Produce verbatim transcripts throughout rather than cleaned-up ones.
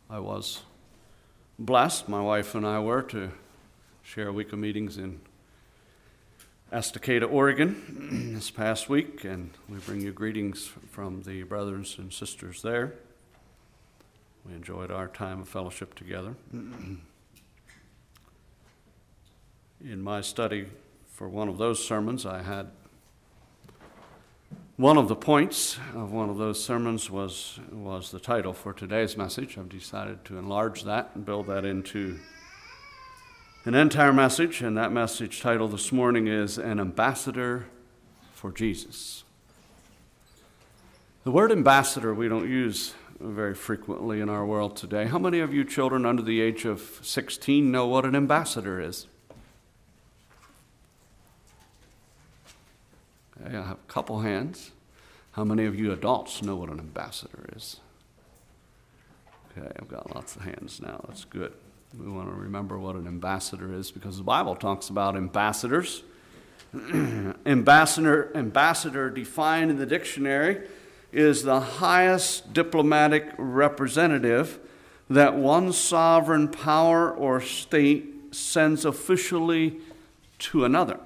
I was blessed, my wife and I were, to share a week of meetings in Estacada, Oregon this past week, and we bring you greetings from the brothers and sisters there. We enjoyed our time of fellowship together. In my study for one of those sermons, I had one of the points of one of those sermons was, was the title for today's message. I've decided to enlarge that and build that into an entire message, and that message title this morning is An Ambassador for Jesus. The word ambassador we don't use very frequently in our world today. How many of you children under the age of sixteen know what an ambassador is? Okay, I have a couple hands. How many of you adults know what an ambassador is? Okay, I've got lots of hands now. That's good. We want to remember what an ambassador is because the Bible talks about ambassadors. ambassador, ambassador defined in the dictionary is the highest diplomatic representative that one sovereign power or state sends officially to another.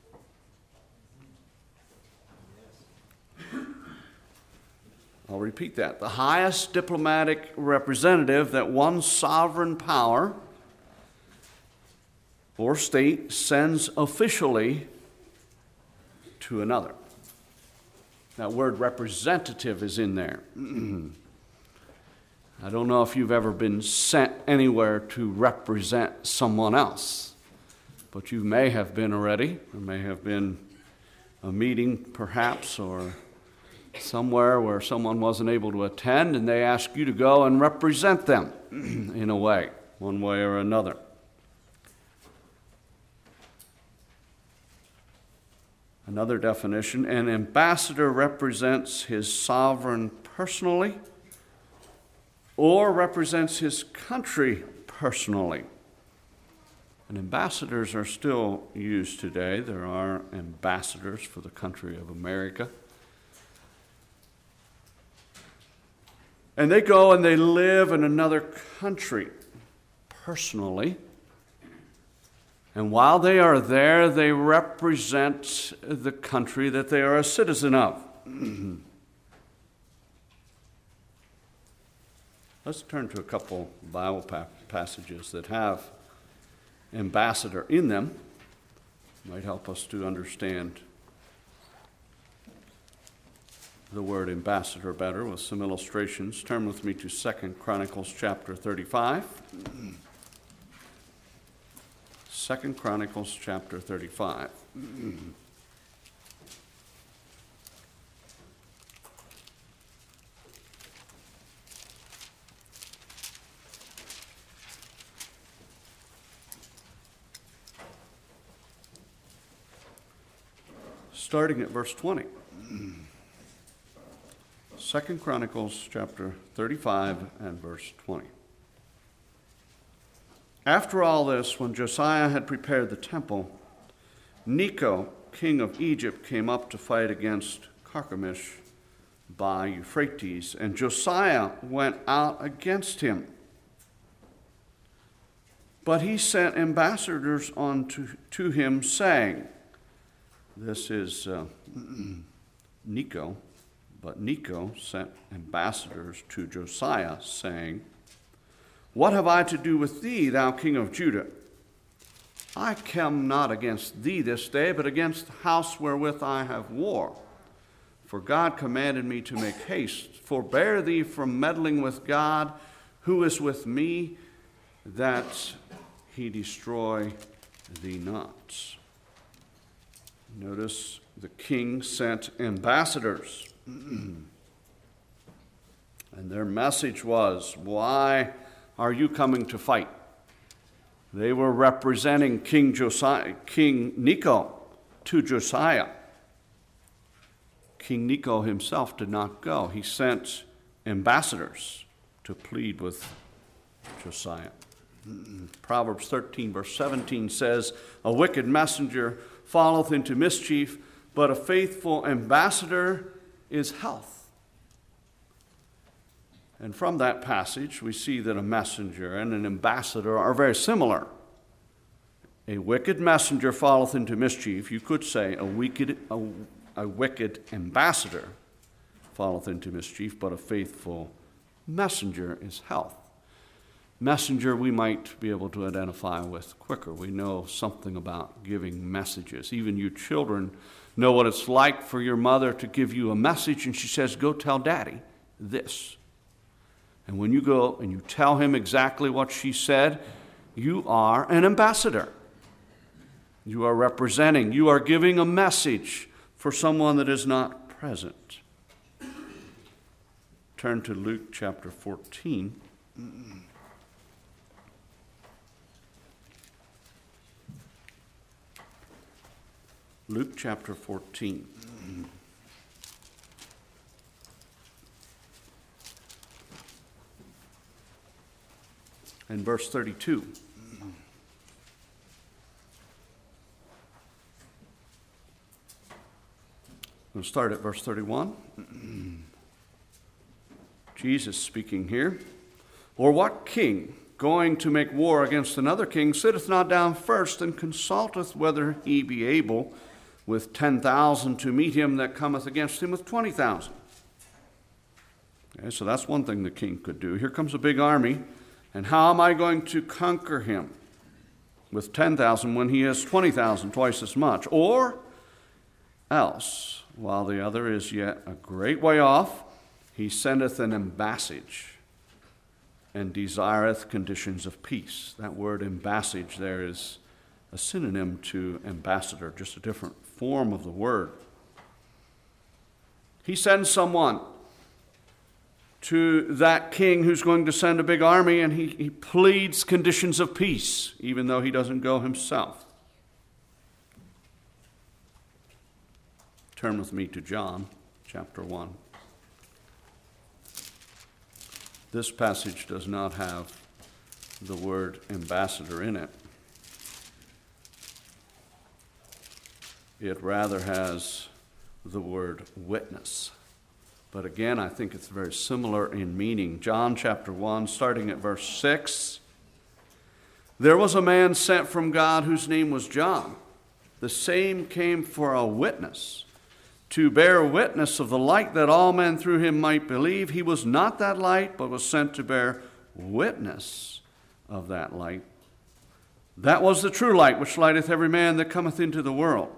I'll repeat that. The highest diplomatic representative that one sovereign power or state sends officially to another. That word representative is in there. I don't know if you've ever been sent anywhere to represent someone else, but you may have been already. There may have been a meeting perhaps, or somewhere where someone wasn't able to attend, and they ask you to go and represent them in a way, one way or another. Another definition, an ambassador represents his sovereign personally or represents his country personally. And ambassadors are still used today. There are ambassadors for the country of America. And they go and they live in another country personally. And while they are there, they represent the country that they are a citizen of. Let's turn to a couple Bible pa- passages that have ambassador in them. It might help us to understand the word ambassador better with some illustrations. Turn with me to Second Chronicles chapter thirty-five. Second Chronicles chapter thirty-five. Starting at verse twenty. Second Chronicles chapter thirty-five and verse twenty. After all this, when Josiah had prepared the temple, Necho, king of Egypt, came up to fight against Carchemish by Euphrates, and Josiah went out against him. But he sent ambassadors on to, to him, saying, this is uh, Necho, but Necho sent ambassadors to Josiah, saying, what have I to do with thee, thou king of Judah? I come not against thee this day, but against the house wherewith I have war. For God commanded me to make haste. Forbear thee from meddling with God, who is with me, that he destroy thee not. Notice the king sent ambassadors. And their message was, why are you coming to fight? They were representing King Josiah, King Necho to Josiah. King Necho himself did not go. He sent ambassadors to plead with Josiah. Proverbs thirteen verse seventeen says, a wicked messenger falleth into mischief, but a faithful ambassador is health. And from that passage, we see that a messenger and an ambassador are very similar. A wicked messenger falleth into mischief. You could say a wicked, a, a wicked ambassador falleth into mischief, but a faithful messenger is health. Messenger we might be able to identify with quicker. We know something about giving messages. Even you children know what it's like for your mother to give you a message and she says, go tell Daddy this. And when you go and you tell him exactly what she said, you are an ambassador. You are representing, you are giving a message for someone that is not present. Turn to Luke chapter fourteen. Luke chapter fourteen. And verse thirty-two. We'll start at verse thirty-one. Jesus speaking here. Or what king, going to make war against another king, sitteth not down first and consulteth whether he be able with ten thousand to meet him that cometh against him with twenty thousand? Okay, so that's one thing the king could do. Here comes a big army. And how am I going to conquer him with ten thousand when he has twenty thousand, twice as much? Or else, while the other is yet a great way off, he sendeth an embassage and desireth conditions of peace. That word embassage there is a synonym to ambassador, just a different form of the word. He sends someone to that king who's going to send a big army, and he, he pleads conditions of peace, even though he doesn't go himself. Turn with me to John chapter one. This passage does not have the word ambassador in it. It rather has the word witness. But again, I think it's very similar in meaning. John chapter one, starting at verse six. There was a man sent from God whose name was John. The same came for a witness, to bear witness of the light, that all men through him might believe. He was not that light, but was sent to bear witness of that light. That was the true light, which lighteth every man that cometh into the world.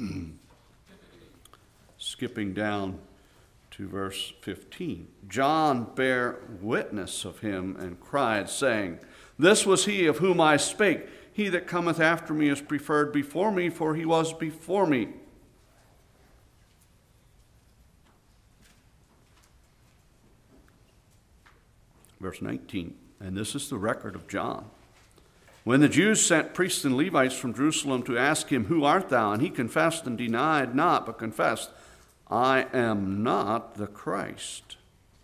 Skipping down to verse fifteen. John bare witness of him and cried, saying, This was he of whom I spake. He that cometh after me is preferred before me, for he was before me. Verse nineteen. And this is the record of John. When the Jews sent priests and Levites from Jerusalem to ask him, Who art thou? And he confessed and denied not, but confessed, I am not the Christ.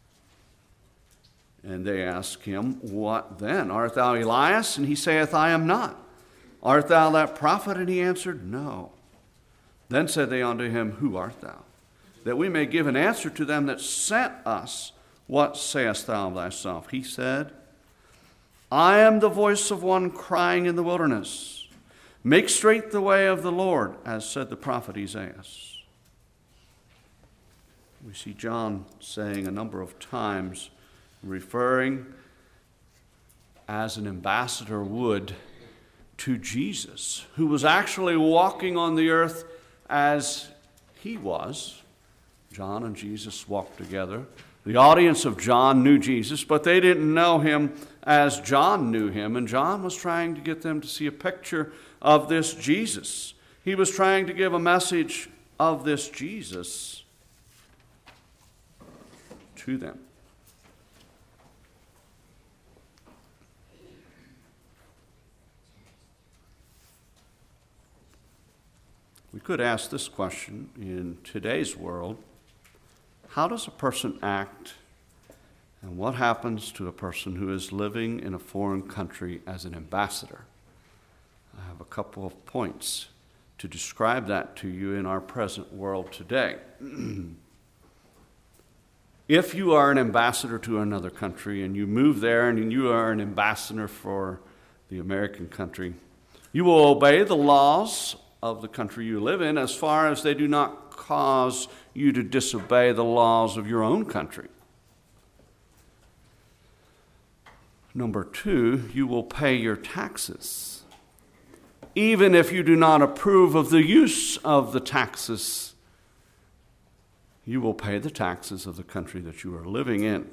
And they ask him, What then? Art thou Elias? And he saith, I am not. Art thou that prophet? And he answered, No. Then said they unto him, Who art thou? That we may give an answer to them that sent us. What sayest thou of thyself? He said, I am the voice of one crying in the wilderness. Make straight the way of the Lord, as said the prophet Isaiah. We see John saying a number of times, referring as an ambassador would to Jesus, who was actually walking on the earth as he was. John and Jesus walked together. The audience of John knew Jesus, but they didn't know him as John knew him. And John was trying to get them to see a picture of this Jesus. He was trying to give a message of this Jesus to them. We could ask this question in today's world. How does a person act, and what happens to a person who is living in a foreign country as an ambassador? I have a couple of points to describe that to you in our present world today. If you are an ambassador to another country and you move there and you are an ambassador for the American country, you will obey the laws of the country you live in as far as they do not cause you to disobey the laws of your own country. Number two, you will pay your taxes, even if you do not approve of the use of the taxes. You will pay the taxes of the country that you are living in.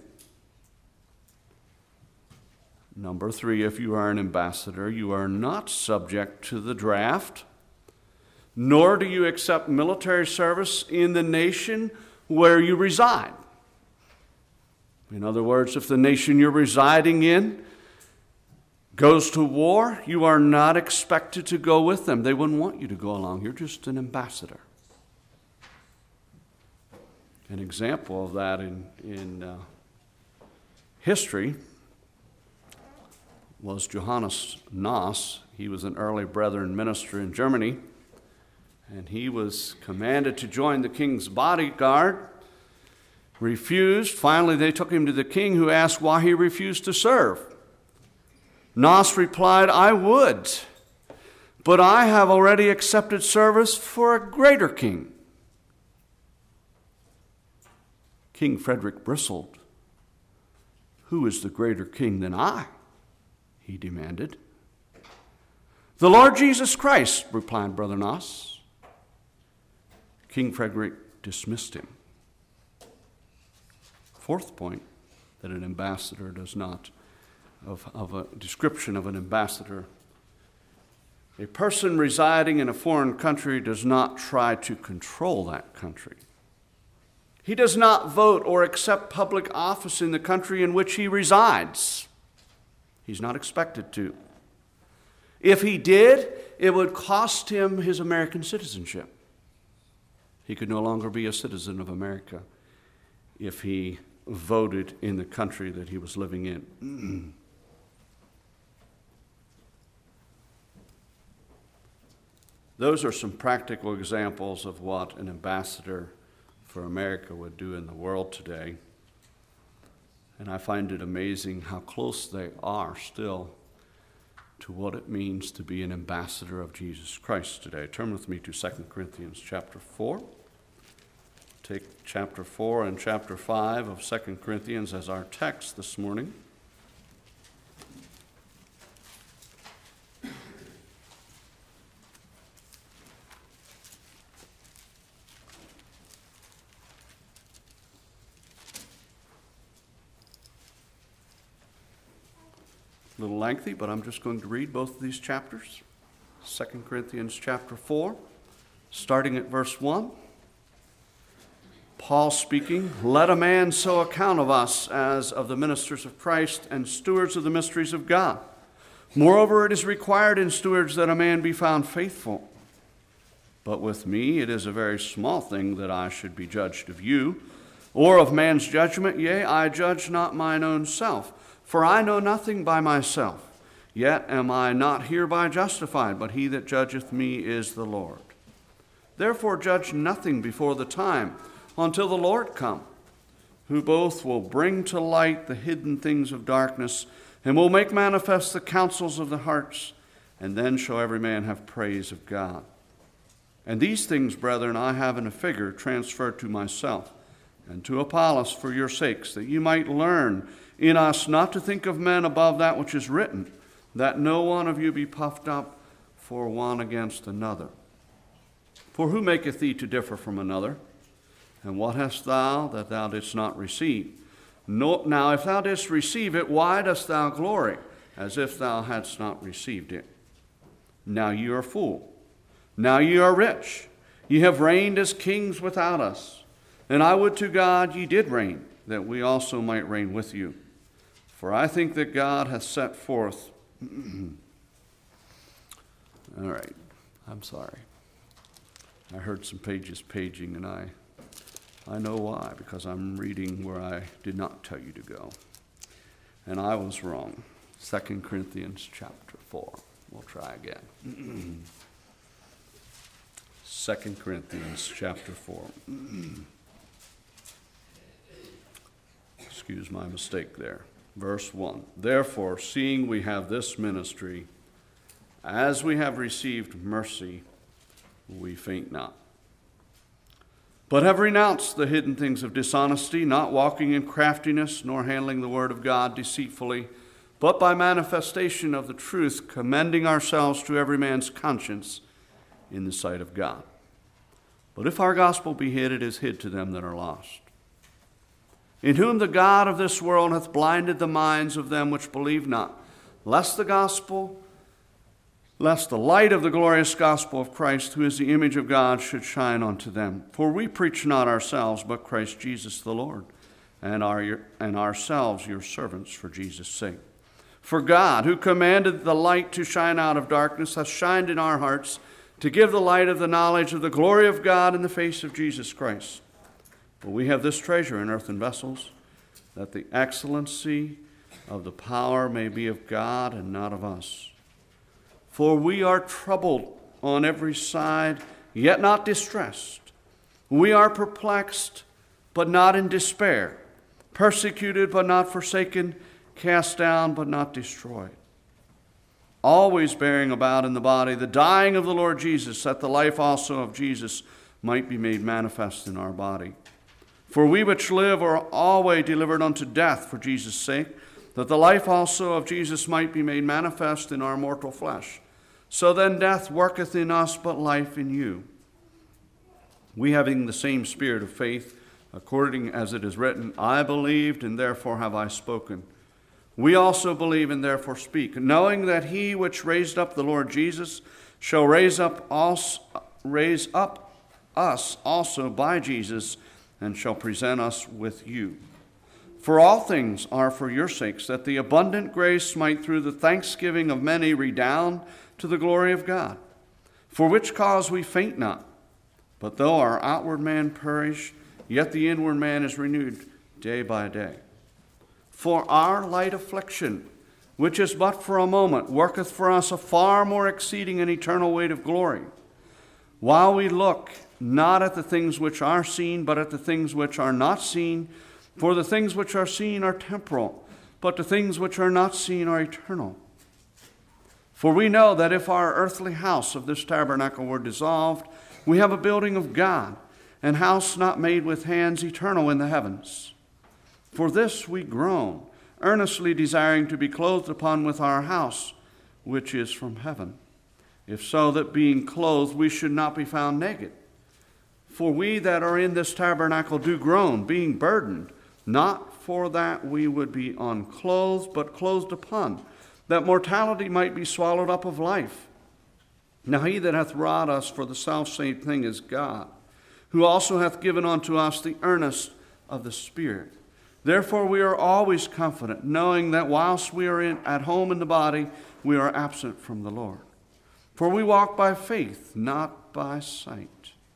Number three, if you are an ambassador, you are not subject to the draft, nor do you accept military service in the nation where you reside. In other words, if the nation you're residing in goes to war, you are not expected to go with them. They wouldn't want you to go along. You're just an ambassador. An example of that in, in uh, history was Johannes Knoss. He was an early Brethren minister in Germany, and he was commanded to join the king's bodyguard, refused. Finally, they took him to the king, who asked why he refused to serve. Knoss replied, "I would, but I have already accepted service for a greater king." King Frederick bristled. "Who is the greater king than I?" he demanded. "The Lord Jesus Christ," replied Brother Knoss. King Frederick dismissed him. Fourth point, that an ambassador does not, of, of a description of an ambassador. A person residing in a foreign country does not try to control that country. He does not vote or accept public office in the country in which he resides. He's not expected to. If he did, it would cost him his American citizenship. He could no longer be a citizen of America if he voted in the country that he was living in. Those are some practical examples of what an ambassador for America would do in the world today. And I find it amazing how close they are still to what it means to be an ambassador of Jesus Christ today. Turn with me to Second Corinthians chapter four. Take chapter four and chapter five of Second Corinthians as our text this morning. A little lengthy, but I'm just going to read both of these chapters. Second Corinthians chapter four, starting at verse one. Paul speaking, "Let a man so account of us as of the ministers of Christ and stewards of the mysteries of God. Moreover, it is required in stewards that a man be found faithful. But with me it is a very small thing that I should be judged of you, or of man's judgment. Yea, I judge not mine own self. For I know nothing by myself, yet am I not hereby justified, but he that judgeth me is the Lord. Therefore judge nothing before the time, until the Lord come, who both will bring to light the hidden things of darkness, and will make manifest the counsels of the hearts, and then shall every man have praise of God. And these things, brethren, I have in a figure transferred to myself, and to Apollos for your sakes, that you might learn in us not to think of men above that which is written, that no one of you be puffed up for one against another. For who maketh thee to differ from another? And what hast thou that thou didst not receive? No, now if thou didst receive it, why dost thou glory, as if thou hadst not received it? Now ye are full. Now ye are rich. Ye have reigned as kings without us. And I would to God ye did reign, that we also might reign with you. For I think that God hath set forth... All right, I'm sorry. I heard some pages paging, and I, I know why, because I'm reading where I did not tell you to go. And I was wrong. Second Corinthians chapter four. We'll try again. Second Corinthians chapter four. excuse my mistake there. Verse one, therefore, seeing we have this ministry, as we have received mercy, we faint not, but have renounced the hidden things of dishonesty, not walking in craftiness, nor handling the word of God deceitfully, but by manifestation of the truth, commending ourselves to every man's conscience in the sight of God. But if our gospel be hid, it is hid to them that are lost, in whom the God of this world hath blinded the minds of them which believe not, lest the gospel, lest the light of the glorious gospel of Christ, who is the image of God, should shine unto them. For we preach not ourselves, but Christ Jesus the Lord, and, our, and ourselves your servants for Jesus' sake. For God, who commanded the light to shine out of darkness, hath shined in our hearts to give the light of the knowledge of the glory of God in the face of Jesus Christ. But we have this treasure in earthen vessels, that the excellency of the power may be of God and not of us. For we are troubled on every side, yet not distressed. We are perplexed, but not in despair. Persecuted, but not forsaken. Cast down, but not destroyed. Always bearing about in the body the dying of the Lord Jesus, that the life also of Jesus might be made manifest in our body. For we which live are always delivered unto death for Jesus' sake, that the life also of Jesus might be made manifest in our mortal flesh. So then death worketh in us, but life in you. We having the same spirit of faith, according as it is written, I believed, and therefore have I spoken. We also believe, and therefore speak, knowing that he which raised up the Lord Jesus shall raise up us, raise up us also by Jesus, and shall present us with you. For all things are for your sakes, that the abundant grace might through the thanksgiving of many redound to the glory of God. For which cause we faint not, but though our outward man perish, yet the inward man is renewed day by day. For our light affliction, which is but for a moment, worketh for us a far more exceeding and eternal weight of glory, while we look not at the things which are seen, but at the things which are not seen. For the things which are seen are temporal, but the things which are not seen are eternal. For we know that if our earthly house of this tabernacle were dissolved, we have a building of God, an house not made with hands, eternal in the heavens. For this we groan, earnestly desiring to be clothed upon with our house, which is from heaven. If so, that being clothed we should not be found naked. For we that are in this tabernacle do groan, being burdened, not for that we would be unclothed, but clothed upon, that mortality might be swallowed up of life. Now he that hath wrought us for the selfsame thing is God, who also hath given unto us the earnest of the Spirit. Therefore we are always confident, knowing that whilst we are in, at home in the body, we are absent from the Lord. For we walk by faith, not by sight.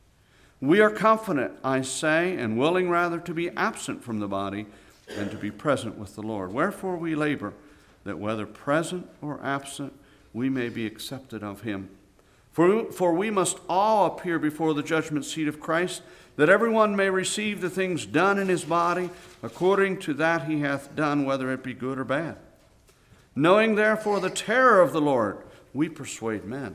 We are confident, I say, and willing rather to be absent from the body than to be present with the Lord. Wherefore we labor, that whether present or absent, we may be accepted of him. For, for we must all appear before the judgment seat of Christ, that everyone may receive the things done in his body, according to that he hath done, whether it be good or bad. Knowing therefore the terror of the Lord, we persuade men.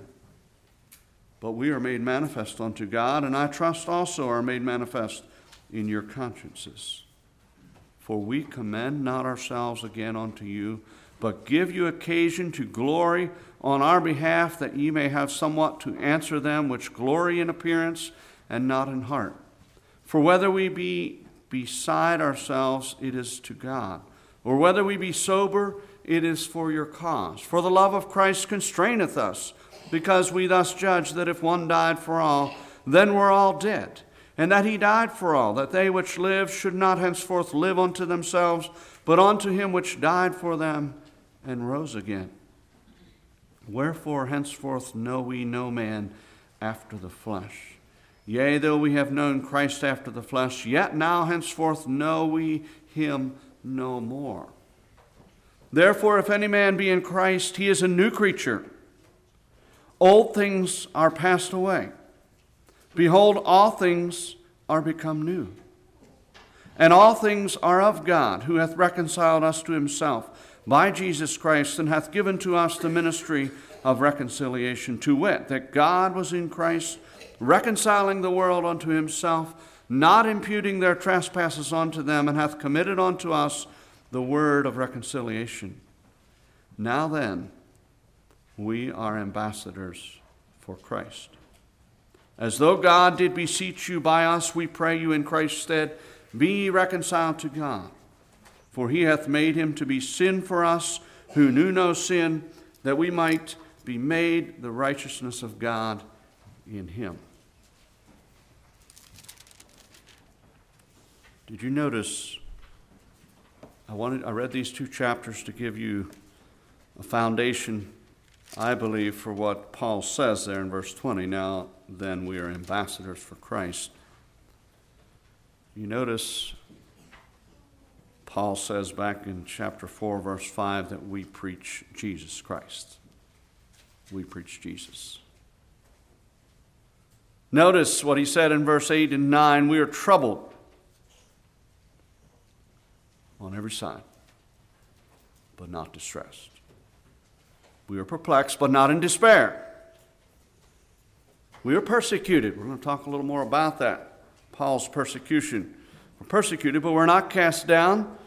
But we are made manifest unto God, and I trust also are made manifest in your consciences. For we commend not ourselves again unto you, but give you occasion to glory on our behalf, that ye may have somewhat to answer them which glory in appearance and not in heart. For whether we be beside ourselves, it is to God, or whether we be sober, it is for your cause. For the love of Christ constraineth us, because we thus judge that if one died for all, then we're all dead, and that he died for all, that they which live should not henceforth live unto themselves, but unto him which died for them and rose again. Wherefore henceforth know we no man after the flesh. Yea, though we have known Christ after the flesh, yet now henceforth know we him no more. Therefore, if any man be in Christ, he is a new creature. Old things are passed away. Behold, all things are become new. And all things are of God, who hath reconciled us to himself by Jesus Christ, and hath given to us the ministry of reconciliation, to wit, that God was in Christ, reconciling the world unto himself, not imputing their trespasses unto them, and hath committed unto us the word of reconciliation. Now then, we are ambassadors for Christ. As though God did beseech you by us, we pray you in Christ's stead, be ye reconciled to God. For he hath made him to be sin for us, who knew no sin, that we might be made the righteousness of God in him. Did you notice, I wanted I read these two chapters to give you a foundation, I believe, for what Paul says there in verse twenty. Now then, we are ambassadors for Christ. You notice Paul says back in chapter four, verse five, that we preach Jesus Christ. We preach Jesus. Notice what he said in verse eight and nine, we are troubled on every side, but not distressed. We are perplexed, but not in despair. We are persecuted. We're going to talk a little more about that. Paul's persecution. We're persecuted, but we're not cast down,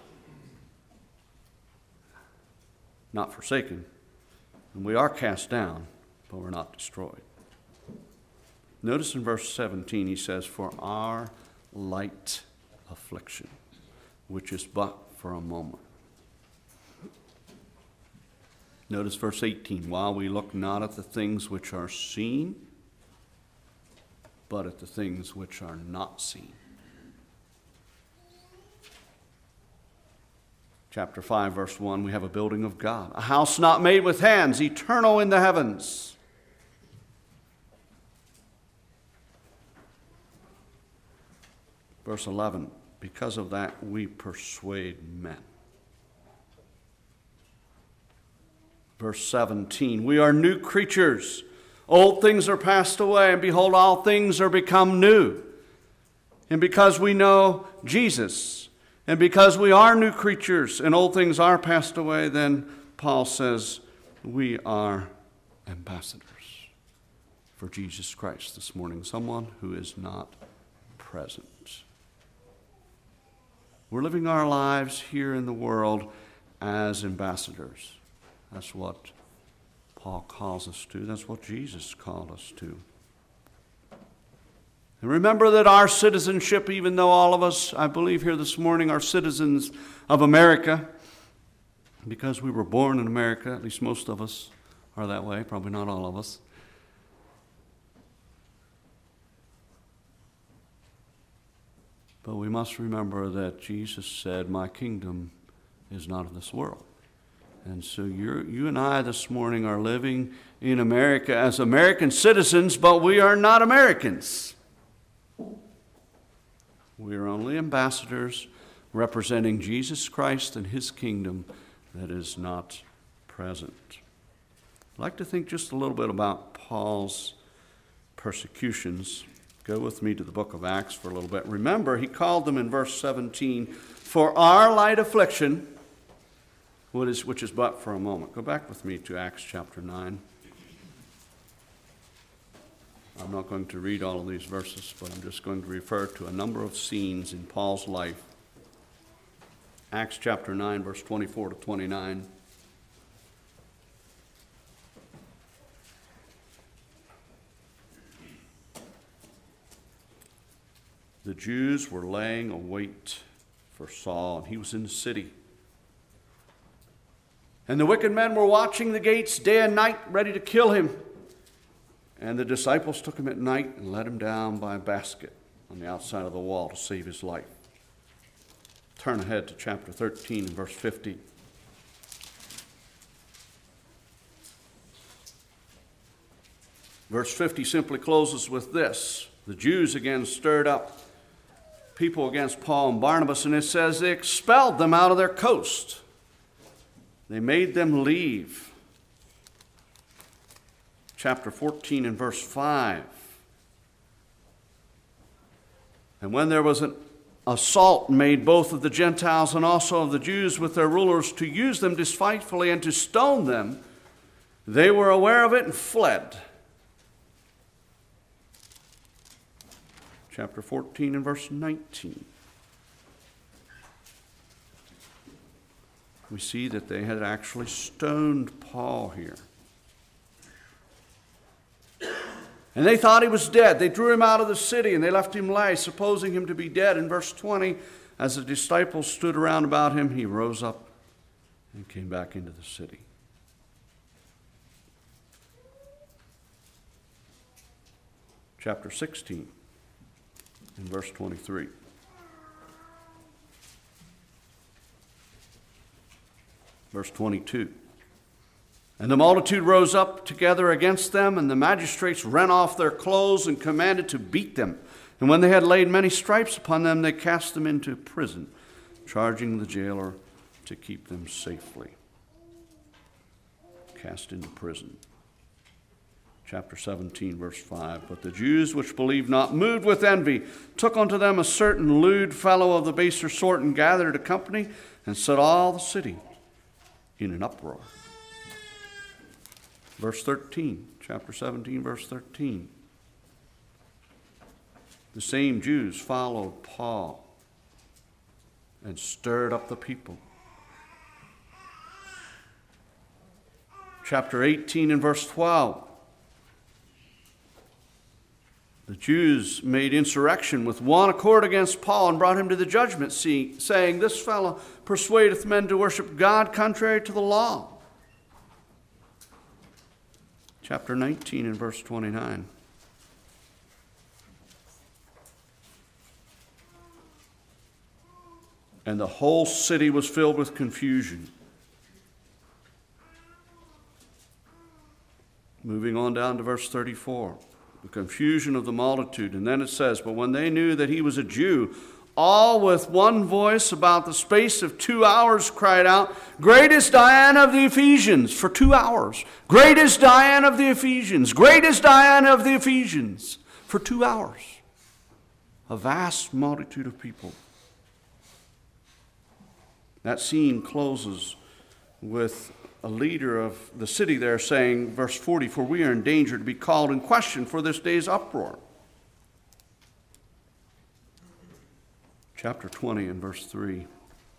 not forsaken. And we are cast down, but we're not destroyed. Notice in verse seventeen, he says, for our light affliction, which is but for a moment. Notice verse eighteen, while we look not at the things which are seen, but at the things which are not seen. Chapter five, verse one, we have a building of God, a house not made with hands, eternal in the heavens. Verse eleven, because of that we persuade men. Verse seventeen, we are new creatures. Old things are passed away, and behold, all things are become new. And because we know Jesus, and because we are new creatures, and old things are passed away, then Paul says we are ambassadors for Jesus Christ this morning. Someone who is not present. We're living our lives here in the world as ambassadors. That's what Paul calls us to. That's what Jesus called us to. And remember that our citizenship, even though all of us, I believe here this morning, are citizens of America, because we were born in America, at least most of us are that way, probably not all of us. But we must remember that Jesus said, my kingdom is not of this world. And so you're, you and I this morning are living in America as American citizens, but we are not Americans. We are only ambassadors representing Jesus Christ and his kingdom that is not present. I'd like to think just a little bit about Paul's persecutions. Go with me to the book of Acts for a little bit. Remember, he called them in verse seventeen, for our light affliction, What is, which is but for a moment. Go back with me to Acts chapter nine. I'm not going to read all of these verses, but I'm just going to refer to a number of scenes in Paul's life. Acts chapter nine, verse twenty-four to twenty-nine. The Jews were laying a wait for Saul, and he was in the city. And the wicked men were watching the gates day and night, ready to kill him. And the disciples took him at night and let him down by a basket on the outside of the wall to save his life. Turn ahead to chapter thirteen and verse fifty. Verse fifty simply closes with this. The Jews again stirred up people against Paul and Barnabas, and it says they expelled them out of their coast. They made them leave. Chapter fourteen and verse five. And when there was an assault made both of the Gentiles and also of the Jews with their rulers to use them despitefully and to stone them, they were aware of it and fled. Chapter fourteen and verse nineteen. We see that they had actually stoned Paul here. And they thought he was dead. They drew him out of the city and they left him lie, supposing him to be dead. In verse twenty, as the disciples stood around about him, he rose up and came back into the city. Chapter sixteen, in verse twenty-three. Verse twenty-two. And the multitude rose up together against them, and the magistrates rent off their clothes and commanded to beat them. And when they had laid many stripes upon them, they cast them into prison, charging the jailer to keep them safely. Cast into prison. Chapter seventeen, verse five. But the Jews which believed not, moved with envy, took unto them a certain lewd fellow of the baser sort, and gathered a company, and set all the city in an uproar. Verse thirteen, chapter seventeen, verse thirteen. The same Jews followed Paul and stirred up the people. Chapter eighteen and verse twelve. The Jews made insurrection with one accord against Paul and brought him to the judgment seat, saying, This fellow persuadeth men to worship God contrary to the law. Chapter nineteen and verse twenty-nine. And the whole city was filled with confusion. Moving on down to verse thirty-four. The confusion of the multitude. And then it says, But when they knew that he was a Jew, all with one voice about the space of two hours cried out, Great is Diana of the Ephesians, for two hours. Great is Diana of the Ephesians. Great is Diana of the Ephesians, for two hours. A vast multitude of people. That scene closes with a leader of the city there saying, verse forty, For we are in danger to be called in question for this day's uproar. Chapter twenty and verse three.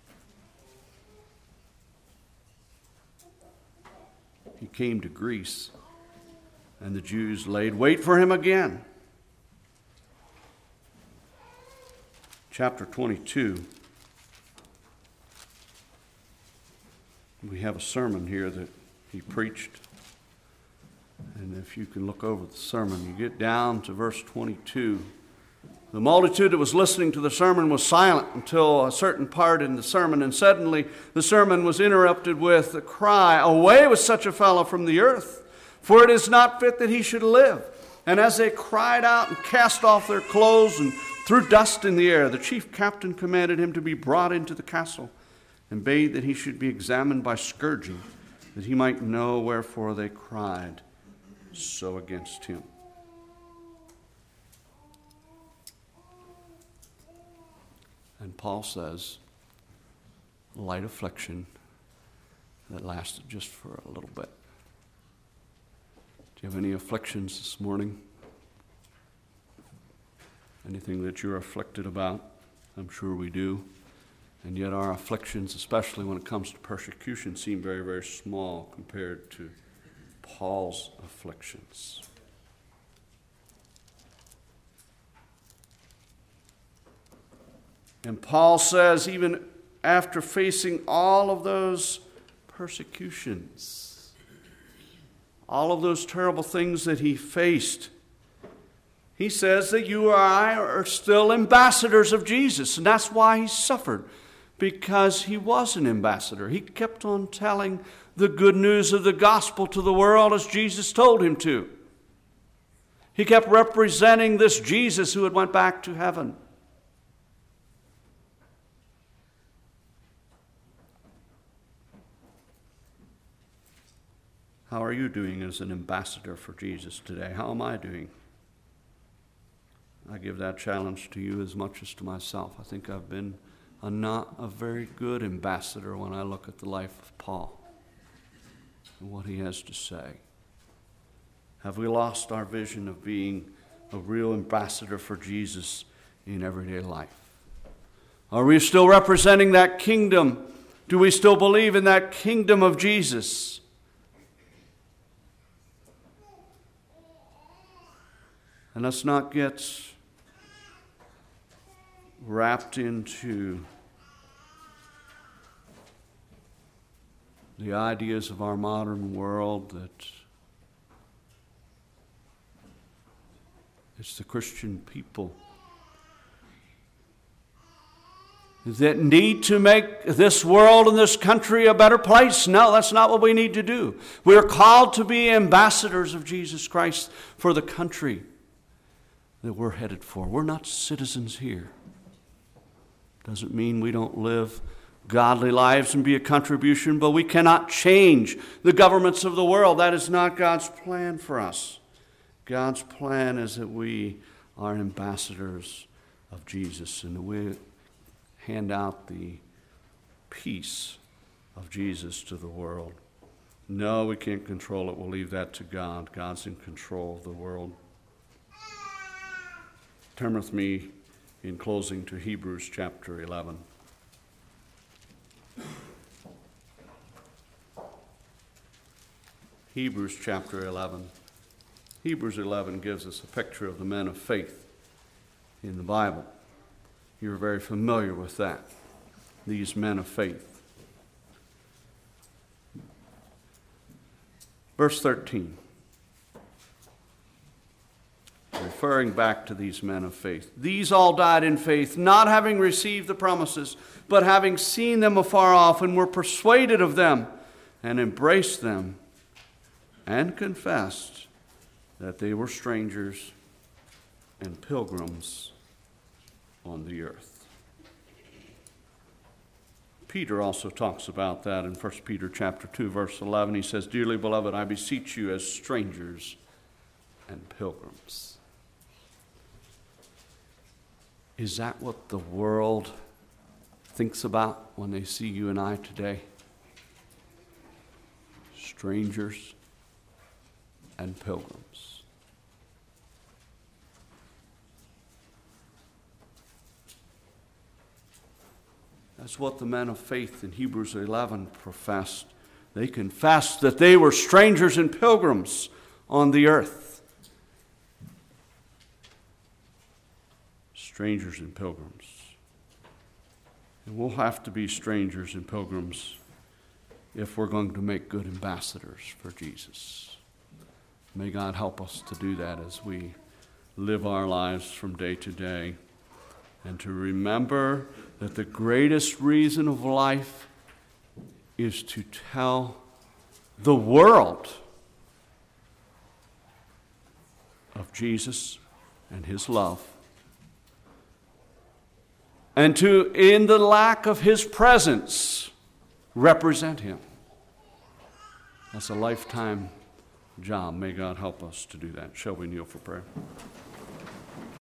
He came to Greece, and the Jews laid wait for him again. Chapter twenty-two. We have a sermon here that he preached. And if you can look over the sermon, you get down to verse twenty-two. The multitude that was listening to the sermon was silent until a certain part in the sermon, and suddenly the sermon was interrupted with a cry, Away with such a fellow from the earth, for it is not fit that he should live. And as they cried out and cast off their clothes and threw dust in the air, the chief captain commanded him to be brought into the castle, and bade that he should be examined by scourging, that he might know wherefore they cried so against him. And Paul says, light affliction that lasted just for a little bit. Do you have any afflictions this morning? Anything that you're afflicted about? I'm sure we do. And yet our afflictions, especially when it comes to persecution, seem very, very small compared to Paul's afflictions. And Paul says, even after facing all of those persecutions, all of those terrible things that he faced, he says that you or I are still ambassadors of Jesus. And that's why he suffered, because he was an ambassador. He kept on telling the good news of the gospel to the world as Jesus told him to. He kept representing this Jesus who had went back to heaven. How are you doing as an ambassador for Jesus today? How am I doing? I give that challenge to you as much as to myself. I think I've been a not a very good ambassador when I look at the life of Paul and what he has to say. Have we lost our vision of being a real ambassador for Jesus in everyday life? Are we still representing that kingdom? Do we still believe in that kingdom of Jesus? And let's not get wrapped into the ideas of our modern world that it's the Christian people that need to make this world and this country a better place. No, that's not what we need to do. We're called to be ambassadors of Jesus Christ for the country that we're headed for. We're not citizens here. Doesn't mean we don't live godly lives and be a contribution, but we cannot change the governments of the world. That is not God's plan for us. God's plan is that we are ambassadors of Jesus and that we hand out the peace of Jesus to the world. No, we can't control it. We'll leave that to God. God's in control of the world. Turn with me in closing to Hebrews chapter eleven. Hebrews chapter eleven. Hebrews eleven gives us a picture of the men of faith in the Bible. You're very familiar with that, these men of faith. Verse thirteen. Referring back to these men of faith. These all died in faith, not having received the promises, but having seen them afar off, and were persuaded of them, and embraced them, and confessed that they were strangers and pilgrims on the earth. Peter also talks about that in First Peter chapter two, verse eleven. He says, "Dearly beloved, I beseech you as strangers and pilgrims." Is that what the world thinks about when they see you and I today? Strangers and pilgrims. That's what the men of faith in Hebrews eleven professed. They confessed that they were strangers and pilgrims on the earth. Strangers and pilgrims. And we'll have to be strangers and pilgrims if we're going to make good ambassadors for Jesus. May God help us to do that as we live our lives from day to day, and to remember that the greatest reason of life is to tell the world of Jesus and his love, and to, in the lack of his presence, represent him. That's a lifetime job. May God help us to do that. Shall we kneel for prayer?